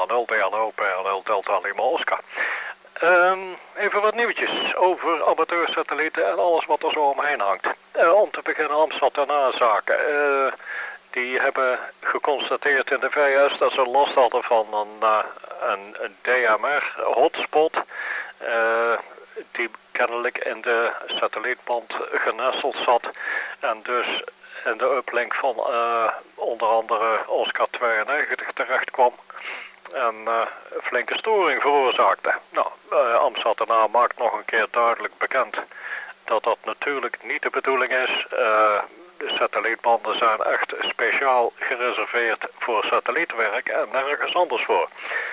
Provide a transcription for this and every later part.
Lima 0 DLO PNL Delta Lima Oscar. Even wat nieuwtjes over amateursatellieten en alles wat er zo omheen hangt. Om te beginnen Amstad en zaken. Die hebben geconstateerd in de VS dat ze last hadden van een DMR-hotspot. Die kennelijk in de satellietband genesteld zat. En dus in de uplink van onder andere Oscar 92 terecht kwam. En flinke storing veroorzaakte. Nou, Amstad daarna maakt nog een keer duidelijk bekend dat dat natuurlijk niet de bedoeling is. De satellietbanden zijn echt speciaal gereserveerd voor satellietwerk en nergens anders voor.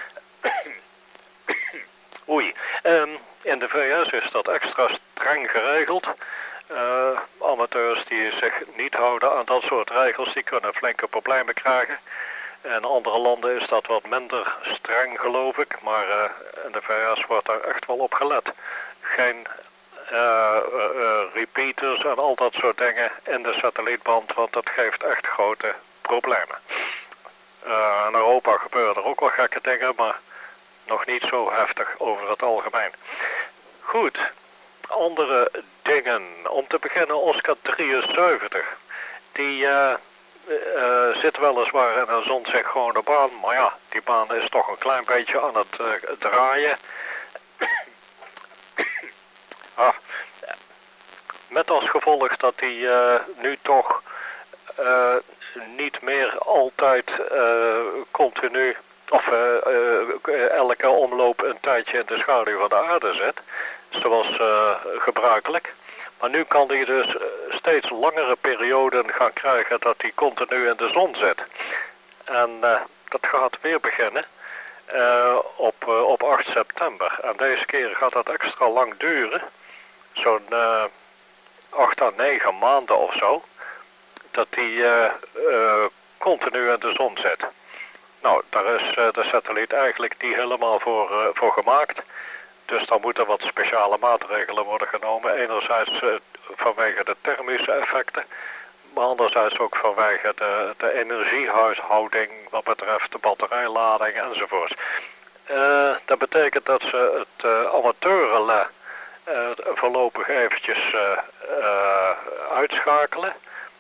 Oei. In de VS is dat extra streng geregeld. Amateurs die zich niet houden aan dat soort regels, die kunnen flinke problemen krijgen. In andere landen is dat wat minder streng, geloof ik. Maar in de VS wordt daar echt wel op gelet. Geen repeaters en al dat soort dingen in de satellietband, want dat geeft echt grote problemen. In Europa gebeuren er ook wel gekke dingen, maar nog niet zo heftig over het algemeen. Goed, andere dingen. Om te beginnen Oscar 73. Die zit weliswaar in een zonzichtgewone baan, maar ja, die baan is toch een klein beetje aan het draaien. Met als gevolg dat die nu toch niet meer altijd continu of elke omloop een tijdje in de schaduw van de aarde zit, zoals gebruikelijk. Maar nu kan hij dus steeds langere perioden gaan krijgen dat hij continu in de zon zit. En dat gaat weer beginnen op 8 september. En deze keer gaat dat extra lang duren. Zo'n 8 à 9 maanden of zo. Dat hij continu in de zon zit. Nou, daar is de satelliet eigenlijk niet helemaal voor gemaakt. Dus dan moeten wat speciale maatregelen worden genomen. Enerzijds vanwege de thermische effecten. Maar anderzijds ook vanwege de energiehuishouding wat betreft de batterijlading enzovoorts. Dat betekent dat ze het amateurrelais voorlopig eventjes uitschakelen.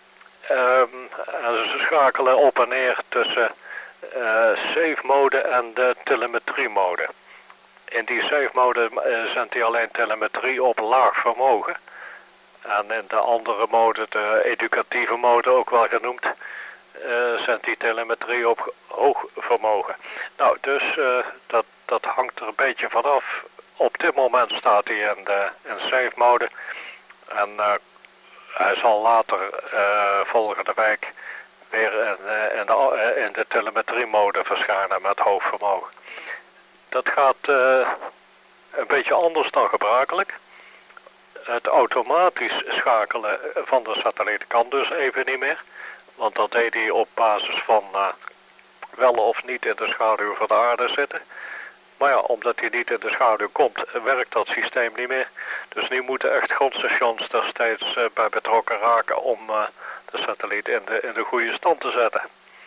En ze schakelen op en neer tussen safe mode en de telemetrie mode. In die safe mode zendt hij alleen telemetrie op laag vermogen. En in de andere mode, de educatieve mode ook wel genoemd, zendt hij telemetrie op hoog vermogen. Nou, dus dat hangt er een beetje vanaf. Op dit moment staat hij in safe mode. En hij zal later volgende week weer in de telemetrie mode verschijnen met hoog vermogen. Dat gaat een beetje anders dan gebruikelijk. Het automatisch schakelen van de satelliet kan dus even niet meer. Want dat deed hij op basis van wel of niet in de schaduw van de aarde zitten. Maar ja, omdat hij niet in de schaduw komt, werkt dat systeem niet meer. Dus nu moeten echt grondstations er steeds bij betrokken raken om de satelliet in de goede stand te zetten.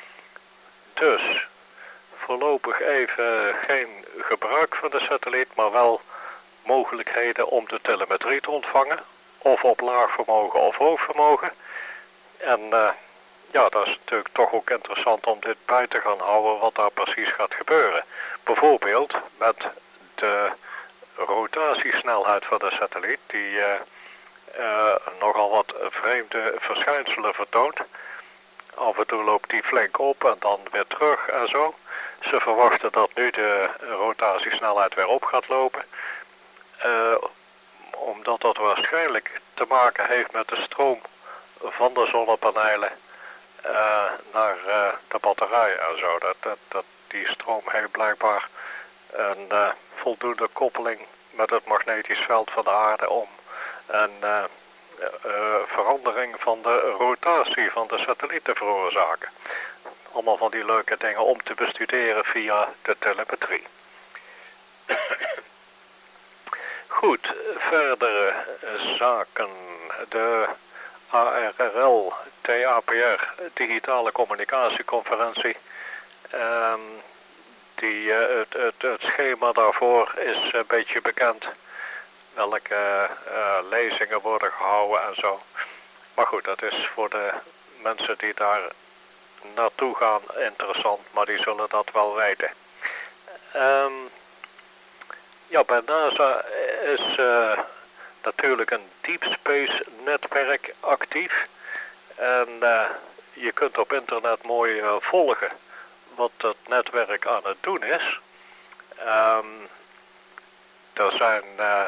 Dus voorlopig even geen gebruik van de satelliet, maar wel mogelijkheden om de telemetrie te ontvangen. Of op laag vermogen of hoog vermogen. En ja, dat is natuurlijk toch ook interessant om dit bij te gaan houden wat daar precies gaat gebeuren. Bijvoorbeeld met de rotatiesnelheid van de satelliet, die nogal wat vreemde verschijnselen vertoont. Af en toe loopt die flink op en dan weer terug en zo. Ze verwachten dat nu de rotatiesnelheid weer op gaat lopen. Omdat dat waarschijnlijk te maken heeft met de stroom van de zonnepanelen naar de batterij en zo. Die stroom heeft blijkbaar een voldoende koppeling met het magnetisch veld van de aarde om een verandering van de rotatie van de satelliet te veroorzaken. Allemaal van die leuke dingen om te bestuderen via de telemetrie. Goed, verdere zaken. De ARRL, TAPR, digitale communicatieconferentie. Het schema daarvoor is een beetje bekend. Welke lezingen worden gehouden en zo. Maar goed, dat is voor de mensen die daar naartoe gaan interessant, maar die zullen dat wel weten. Ja, bij NASA is natuurlijk een deep space netwerk actief. En je kunt op internet mooi volgen wat dat netwerk aan het doen is. Er zijn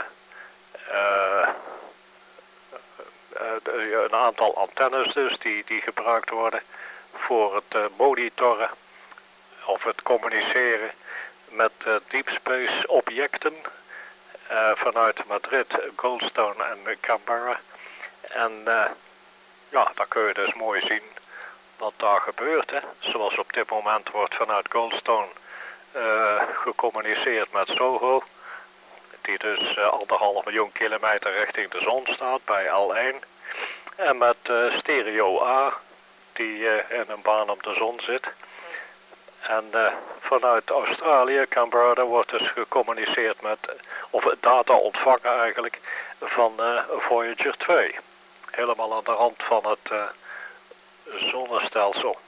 een aantal antennes dus die gebruikt worden voor het monitoren of het communiceren met deep space objecten vanuit Madrid, Goldstone en Canberra. En ja, daar kun je dus mooi zien wat daar gebeurt. Hè. Zoals op dit moment wordt vanuit Goldstone gecommuniceerd met SOHO, die dus 1,5 miljoen kilometer richting de zon staat bij L1. En met Stereo A, die in een baan om de zon zit. En vanuit Australië, Canberra, wordt dus gecommuniceerd met, of data ontvangen eigenlijk, van Voyager 2. Helemaal aan de rand van het zonnestelsel.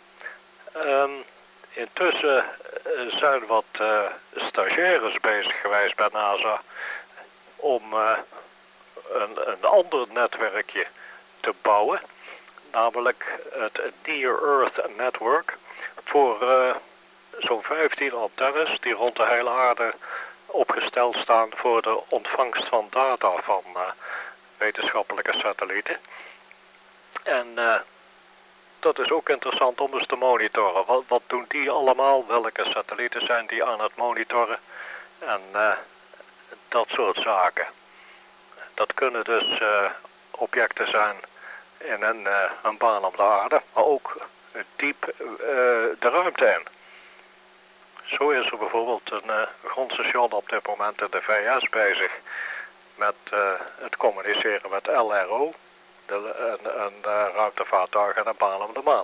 Intussen zijn wat stagiaires bezig geweest bij NASA om een ander netwerkje te bouwen. Namelijk het Near Earth Network voor zo'n 15 antennes die rond de hele aarde opgesteld staan voor de ontvangst van data van wetenschappelijke satellieten. En dat is ook interessant om eens te monitoren. Wat doen die allemaal? Welke satellieten zijn die aan het monitoren? En dat soort zaken. Dat kunnen dus objecten zijn in een baan om de aarde, maar ook diep de ruimte in. Zo is er bijvoorbeeld een grondstation op dit moment in de VS bezig met het communiceren met LRO, een ruimtevaartuig en een baan om de maan.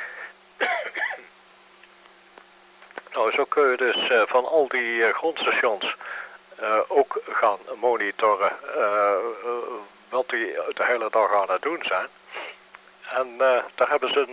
Nou, zo kun je dus van al die grondstations ook gaan monitoren wat die de hele dag aan het doen zijn. En daar hebben ze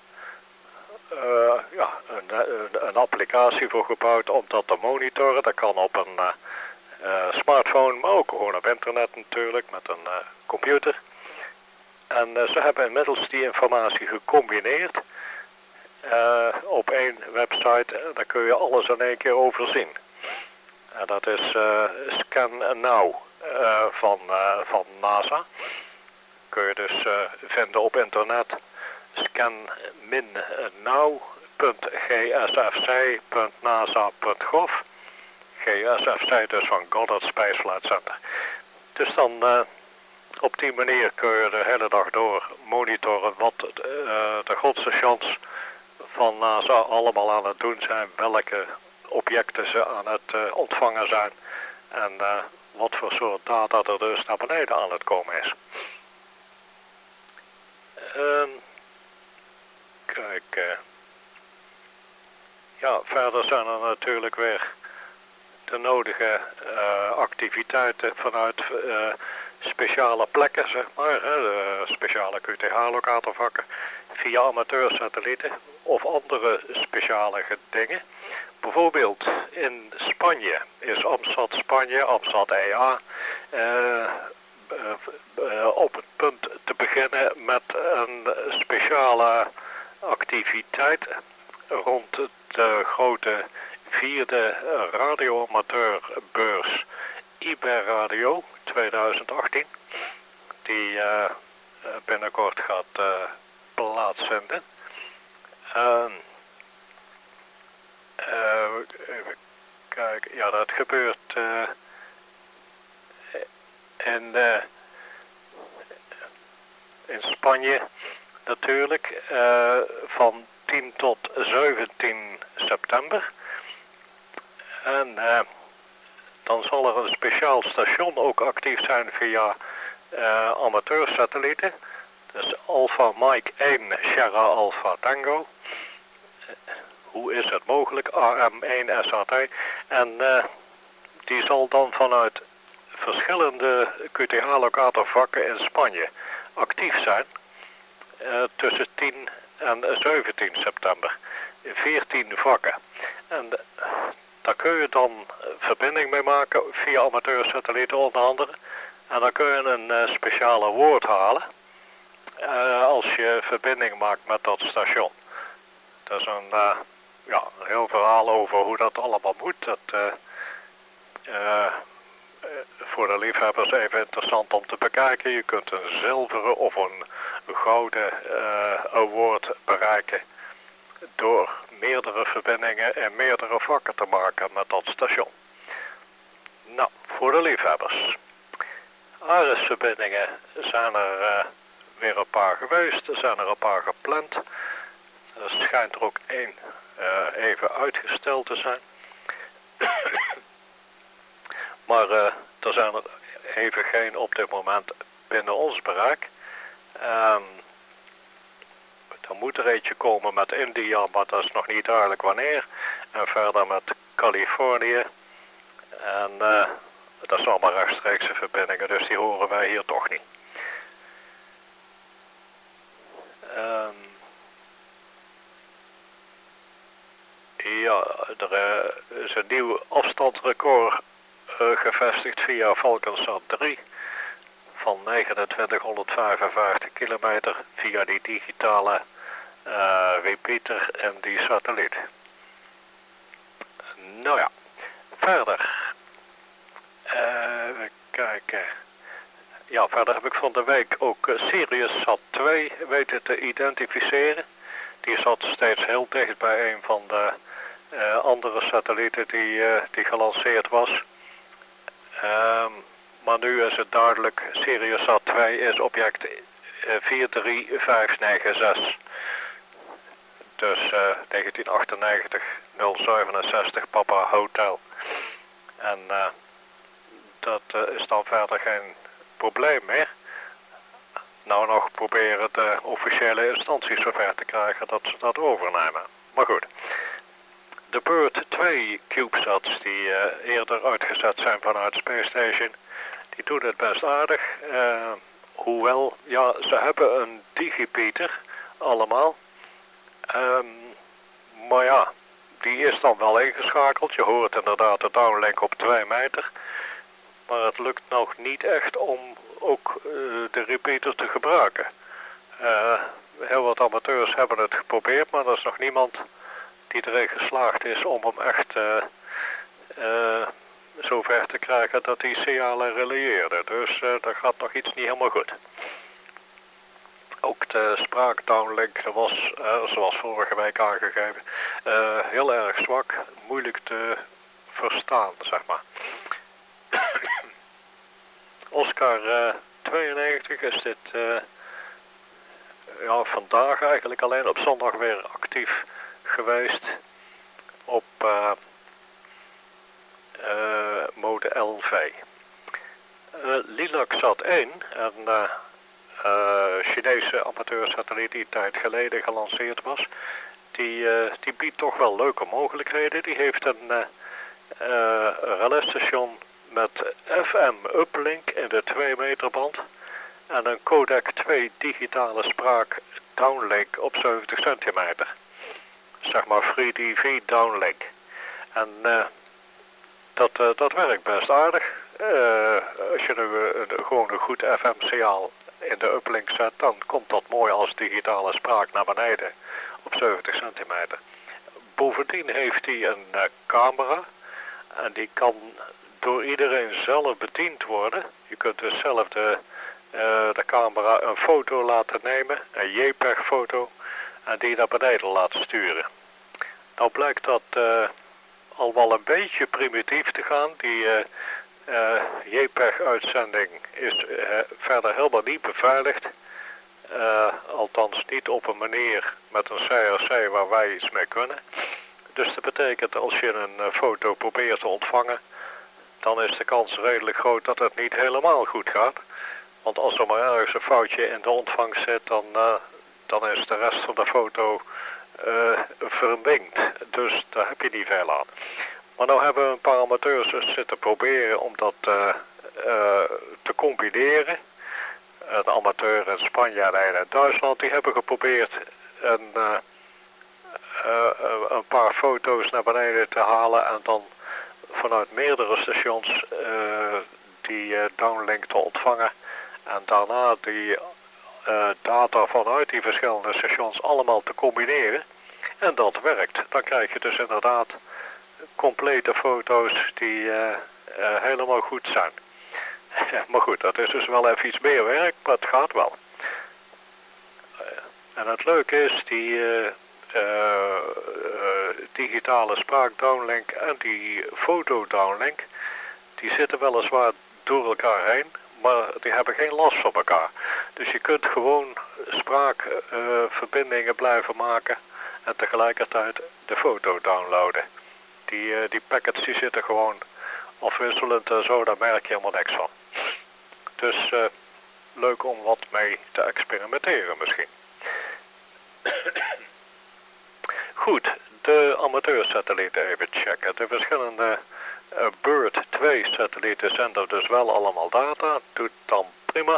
een applicatie voor gebouwd om dat te monitoren. Dat kan op een smartphone, maar ook gewoon op internet natuurlijk, met een computer. En ze hebben inmiddels die informatie gecombineerd op één website. En daar kun je alles in één keer overzien. En dat is Scan Now van NASA. Kun je dus vinden op internet. scan-now.gsfc.nasa.gov. GSFC dus van Goddard Space Flight Center. Dus dan op die manier kun je de hele dag door monitoren wat de grondstations van NASA allemaal aan het doen zijn. Welke objecten ze aan het ontvangen zijn. En wat voor soort data er dus naar beneden aan het komen is. Kijk, ja, verder zijn er natuurlijk weer de nodige activiteiten vanuit speciale plekken, zeg maar, speciale QTH-locatorvakken via amateursatellieten of andere speciale dingen. Bijvoorbeeld in Spanje is AMSAT Spanje, AMSAT EA, op het punt te beginnen met een speciale activiteit rond de grote 4e radioamateurbeurs Iberradio 2018, die binnenkort gaat plaatsvinden. Even kijken, ja, dat gebeurt in Spanje natuurlijk van 10 tot 17 september. En dan zal er een speciaal station ook actief zijn via amateursatellieten. Dus Alpha Mike 1 Sierra Alpha Tango. hoe is het mogelijk, AM1 SAT. En die zal dan vanuit verschillende QTH-locatorvakken in Spanje actief zijn. Tussen 10 en 17 september. 14 vakken. En daar kun je dan verbinding mee maken via amateursatellieten onder andere. En dan kun je een speciale woord halen als je verbinding maakt met dat station. Dat is een heel verhaal over hoe dat allemaal moet. Dat voor de liefhebbers even interessant om te bekijken. Je kunt een zilveren of een gouden award bereiken door meerdere verbindingen en meerdere vakken te maken met dat station. Nou, voor de liefhebbers. ARIS-verbindingen zijn er weer een paar geweest, er zijn er een paar gepland. Er schijnt er ook één even uitgesteld te zijn. Maar er zijn er even geen op dit moment binnen ons bereik. Er moet er eentje komen met India, maar dat is nog niet duidelijk wanneer. En verder met Californië. En dat zijn allemaal rechtstreekse verbindingen, dus die horen wij hier toch niet. Ja, er is een nieuw afstandsrecord gevestigd via Falconsat 3 van 2955 kilometer via die digitale repeater en die satelliet. Nou ja, verder. Even kijken. Ja, verder heb ik van de week ook SiriusSat 2 weten te identificeren. Die zat steeds heel dicht bij een van de andere satellieten die gelanceerd was. Maar nu is het duidelijk, SiriusSat 2 is object 43596. Dus 1998 067 Papa Hotel. En dat is dan verder geen probleem meer. Nou nog proberen de officiële instanties zover te krijgen dat ze dat overnemen. Maar goed. De Bird 2 CubeSats die eerder uitgezet zijn vanuit Space Station, die doen het best aardig. Hoewel, ja, ze hebben een digipeater allemaal. Maar ja, die is dan wel ingeschakeld. Je hoort inderdaad de downlink op 2 meter. Maar het lukt nog niet echt om ook de repeater te gebruiken. Heel wat amateurs hebben het geprobeerd, maar er is nog niemand die erin geslaagd is om hem echt zover te krijgen dat hij signalen relayeerde. Dus daar gaat nog iets niet helemaal goed. Ook de spraakdownlink was, zoals vorige week aangegeven, heel erg zwak, moeilijk te verstaan, zeg maar. Oscar 92 is dit vandaag eigenlijk alleen op zondag weer actief geweest op mode LV. Lilacsat 1, een Chinese amateursatelliet die een tijd geleden gelanceerd was, die biedt toch wel leuke mogelijkheden. Die heeft een relais-station met FM uplink in de 2 meter band en een codec 2 digitale spraak downlink op 70 centimeter. Zeg maar Free DV downlink. En dat werkt best aardig. Als je nu gewoon een goed FM-signaal in de uplink zet, dan komt dat mooi als digitale spraak naar beneden op 70 centimeter. Bovendien heeft hij een camera en die kan door iedereen zelf bediend worden. Je kunt dus zelf de camera een foto laten nemen, een JPEG-foto, en die naar beneden laten sturen. Nou blijkt dat al wel een beetje primitief te gaan. Die JPEG-uitzending is verder helemaal niet beveiligd. Althans niet op een manier met een CRC waar wij iets mee kunnen. Dus dat betekent als je een foto probeert te ontvangen, dan is de kans redelijk groot dat het niet helemaal goed gaat. Want als er maar ergens een foutje in de ontvangst zit, dan is de rest van de foto verminkt. Dus daar heb je niet veel aan. Maar nou hebben we een paar amateurs dus zitten proberen om dat te combineren. Een amateur in Spanje en in Duitsland, die hebben geprobeerd een paar foto's naar beneden te halen en dan vanuit meerdere stations die downlink te ontvangen. En daarna die data vanuit die verschillende stations allemaal te combineren. En dat werkt. Dan krijg je dus inderdaad complete foto's die helemaal goed zijn. Maar goed, dat is dus wel even iets meer werk, maar het gaat wel. En het leuke is, die digitale spraakdownlink en die fotodownlink, die zitten weliswaar door elkaar heen, maar die hebben geen last van elkaar. Dus je kunt gewoon spraakverbindingen blijven maken en tegelijkertijd de foto downloaden. Die packets die zitten gewoon afwisselend en zo, daar merk je helemaal niks van. Dus leuk om wat mee te experimenteren misschien. Goed, de amateursatellieten even checken. De verschillende Bird 2 satellieten zenden dus wel allemaal data. Doet dan prima.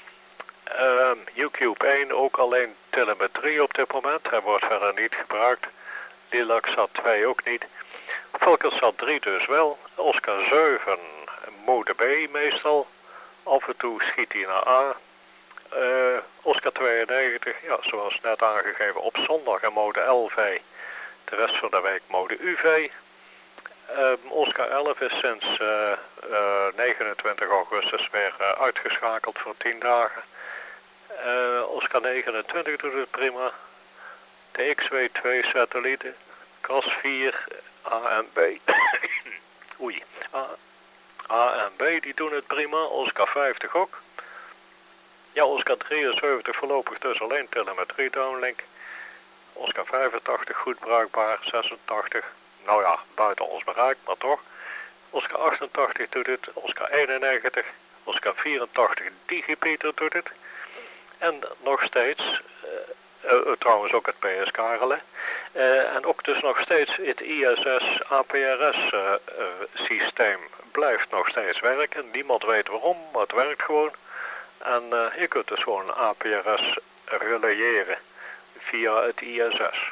UCube 1 ook alleen telemetrie op dit moment. Hij wordt verder niet gebruikt. Lilacsat 2 ook niet. Falconsat 3 dus wel. Oscar 7 mode B meestal. Af en toe schiet hij naar A. Oscar 92, ja, zoals net aangegeven, op zondag in mode LV. De rest van de week mode UV. Oscar 11 is sinds 29 augustus weer uitgeschakeld voor 10 dagen. Oscar 29 doet het prima. De XW2 satellieten. CAS 4, A en B. Oei. A en B die doen het prima. Oscar 50 ook. Ja, Oscar 73 voorlopig dus alleen telemetrie downlink. Oscar 85 goed bruikbaar. 86, nou ja, buiten ons bereik, maar toch. Oscar 88 doet het. Oscar 91. Oscar 84 Digipeter doet het. En nog steeds, trouwens ook het PSK-relais. En ook dus nog steeds het ISS APRS systeem blijft nog steeds werken. Niemand weet waarom, maar het werkt gewoon. En je kunt dus gewoon APRS relayeren via het ISS.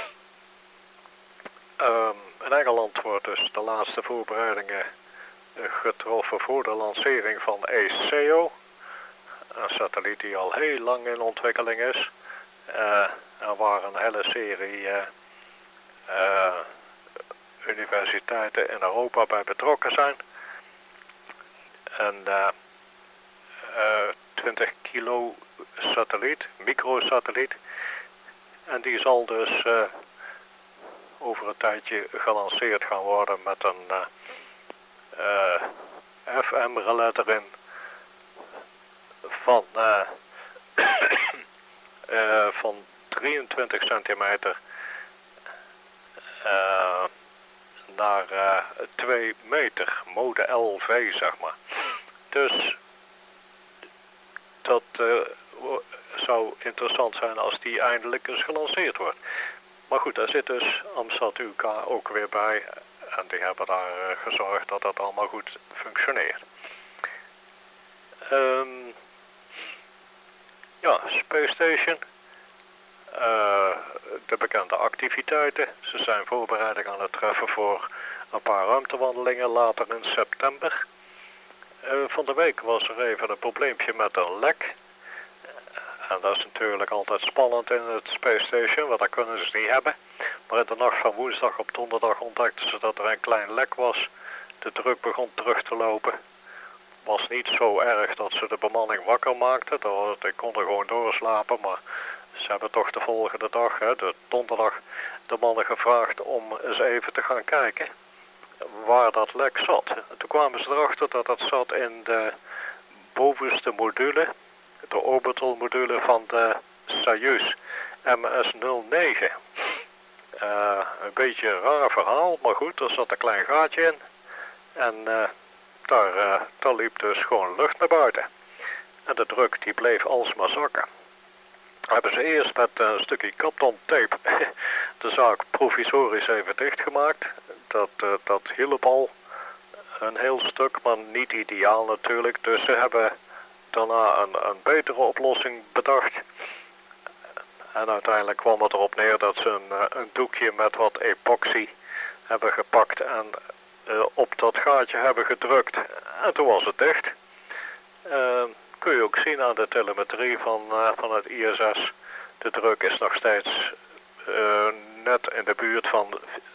In Engeland wordt dus de laatste voorbereidingen getroffen voor de lancering van ACEO. Een satelliet die al heel lang in ontwikkeling is. Er waren een hele serie universiteiten in Europa bij betrokken zijn. En 20 kilo satelliet, microsatelliet. En die zal dus over een tijdje gelanceerd gaan worden met een FM-relais erin van 23 centimeter naar 2 meter, mode LV zeg maar. Dus dat zou interessant zijn als die eindelijk eens gelanceerd wordt. Maar goed, daar zit dus Amsat UK ook weer bij. En die hebben daar gezorgd dat dat allemaal goed functioneert. Ja, Space Station. De bekende activiteiten. Ze zijn voorbereiding aan het treffen voor een paar ruimtewandelingen later in september. Van de week was er even een probleempje met een lek. En dat is natuurlijk altijd spannend in het Space Station, want dat kunnen ze niet hebben. Maar in de nacht van woensdag op donderdag ontdekten ze dat er een klein lek was. De druk begon terug te lopen. Was niet zo erg dat ze de bemanning wakker maakten. Ik kon er gewoon doorslapen, maar ze hebben toch de volgende dag, de donderdag, de mannen gevraagd om eens even te gaan kijken waar dat lek zat. En toen kwamen ze erachter dat dat zat in de bovenste module, de orbital module van de Soyuz MS-09. Een beetje een raar verhaal, maar goed, er zat een klein gaatje in. En daar liep dus gewoon lucht naar buiten. En de druk die bleef alsmaar zakken. hebben ze eerst met een stukje kartontape de zaak provisorisch even dichtgemaakt. Dat hielp al een heel stuk, maar niet ideaal natuurlijk. Dus ze hebben daarna een betere oplossing bedacht. En uiteindelijk kwam het erop neer dat ze een doekje met wat epoxy hebben gepakt en op dat gaatje hebben gedrukt. En toen was het dicht. Kun je ook zien aan de telemetrie van het ISS. De druk is nog steeds net in de buurt van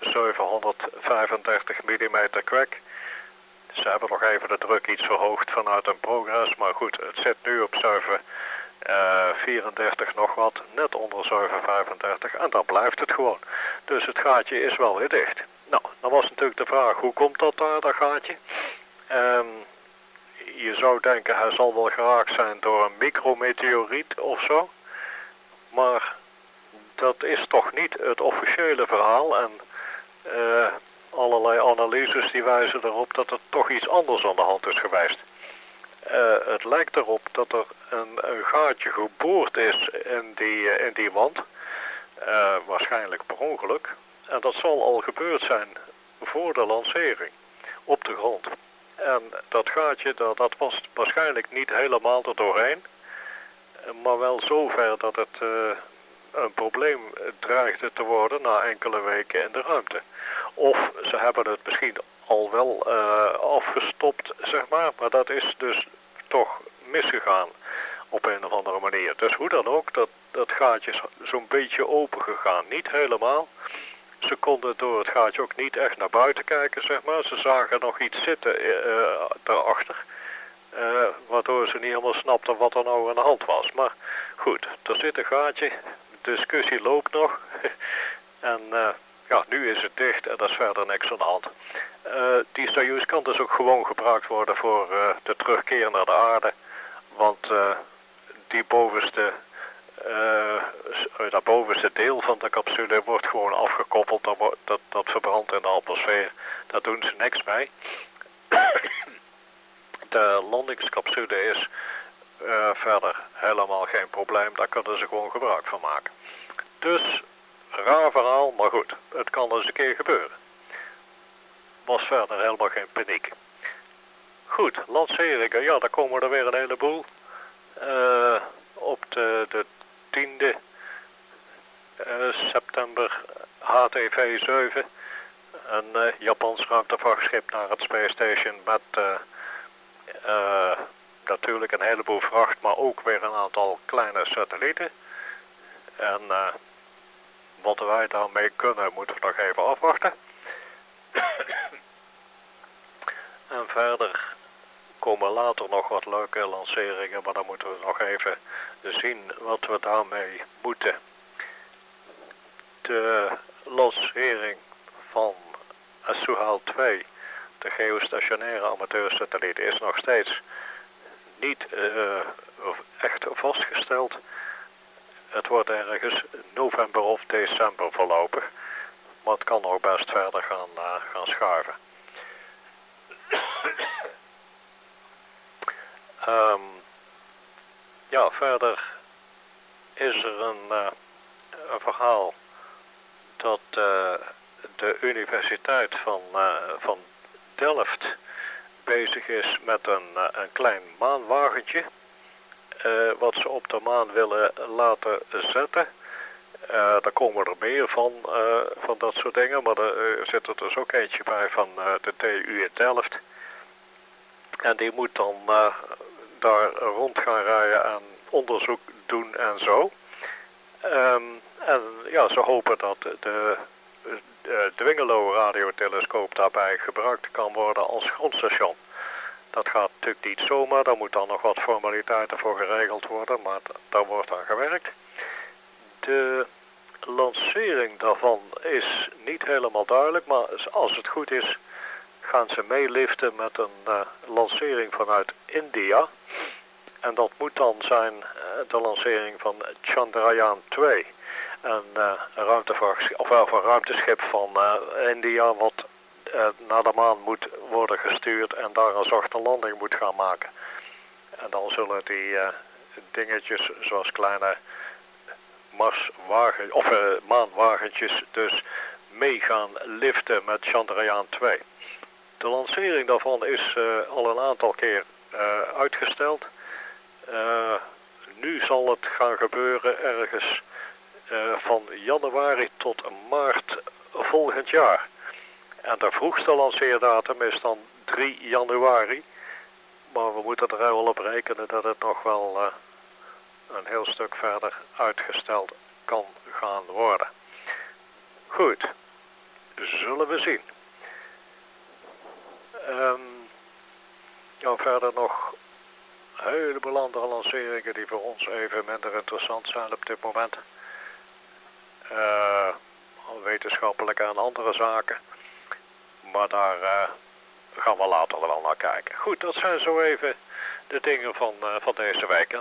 735 mm crack. Ze hebben nog even de druk iets verhoogd vanuit een progress, maar goed, het zit nu op 734 nog wat, net onder 735 en dan blijft het gewoon. Dus het gaatje is wel weer dicht. Nou, dan was natuurlijk de vraag, hoe komt dat daar, dat gaatje? Je zou denken, hij zal wel geraakt zijn door een micrometeoriet of zo. Maar dat is toch niet het officiële verhaal. En allerlei analyses die wijzen erop dat er toch iets anders aan de hand is geweest. Het lijkt erop dat er een gaatje geboord is in die wand. Waarschijnlijk per ongeluk. En dat zal al gebeurd zijn voor de lancering op de grond. En dat gaatje, dat was waarschijnlijk niet helemaal er doorheen. Maar wel zover dat het een probleem dreigde te worden na enkele weken in de ruimte. Of ze hebben het misschien al wel afgestopt, zeg maar dat is dus toch misgegaan op een of andere manier. Dus hoe dan ook, dat gaatje is zo'n beetje open gegaan. Niet helemaal. Ze konden door het gaatje ook niet echt naar buiten kijken, zeg maar. Ze zagen nog iets zitten daarachter. Waardoor ze niet helemaal snapten wat er nou aan de hand was. Maar goed, er zit een gaatje. De discussie loopt nog. En ja, nu is het dicht en er is verder niks aan de hand. Die Soyuz kan dus ook gewoon gebruikt worden voor de terugkeer naar de aarde. Want die bovenste... dat bovenste deel van de capsule wordt gewoon afgekoppeld. Dat verbrandt in de atmosfeer. Daar doen ze niks mee. De landingscapsule is verder helemaal geen probleem. Daar kunnen ze gewoon gebruik van maken. Dus, raar verhaal, maar goed. Het kan eens een keer gebeuren. Was verder helemaal geen paniek. Goed, lanceringen. Ja, daar komen er weer een heleboel. Op de 10e september HTV-7. Een Japans ruimtevaartschip naar het Space Station met natuurlijk een heleboel vracht, maar ook weer een aantal kleine satellieten. En wat wij daarmee kunnen, moeten we nog even afwachten. En verder komen later nog wat leuke lanceringen, maar dan moeten we nog even zien wat we daarmee moeten. De lancering van Suhail 2, de geostationaire amateursatelliet, is nog steeds niet echt vastgesteld. Het wordt ergens november of december voorlopig, maar het kan nog best verder gaan schuiven. Ja, verder is er een verhaal dat de Universiteit van Delft bezig is met een klein maanwagentje. Wat ze op de maan willen laten zetten. Daar komen er meer van dat soort dingen, maar er zit er dus ook eentje bij van de TU in Delft. En die moet dan daar rond gaan rijden en onderzoek doen en zo. En ja, ze hopen dat de Dwingelo radiotelescoop daarbij gebruikt kan worden als grondstation. Dat gaat natuurlijk niet zomaar, daar moet dan nog wat formaliteiten voor geregeld worden, maar daar wordt aan gewerkt. De lancering daarvan is niet helemaal duidelijk, maar als het goed is gaan ze meeliften met een lancering vanuit India. En dat moet dan zijn de lancering van Chandrayaan 2. Een ruimteschip van India wat naar de maan moet worden gestuurd en daar een zachte landing moet gaan maken. En dan zullen die dingetjes zoals kleine maanwagentjes dus mee gaan liften met Chandrayaan 2. De lancering daarvan is al een aantal keer uitgesteld. Nu zal het gaan gebeuren ergens van januari tot maart volgend jaar. En de vroegste lanceerdatum is dan 3 januari. Maar we moeten er wel op rekenen dat het nog wel een heel stuk verder uitgesteld kan gaan worden. Goed, zullen we zien. Verder nog een heleboel andere lanceringen die voor ons even minder interessant zijn op dit moment. Wetenschappelijke en andere zaken. Maar daar gaan we later wel naar kijken. Goed, dat zijn zo even de dingen van deze week.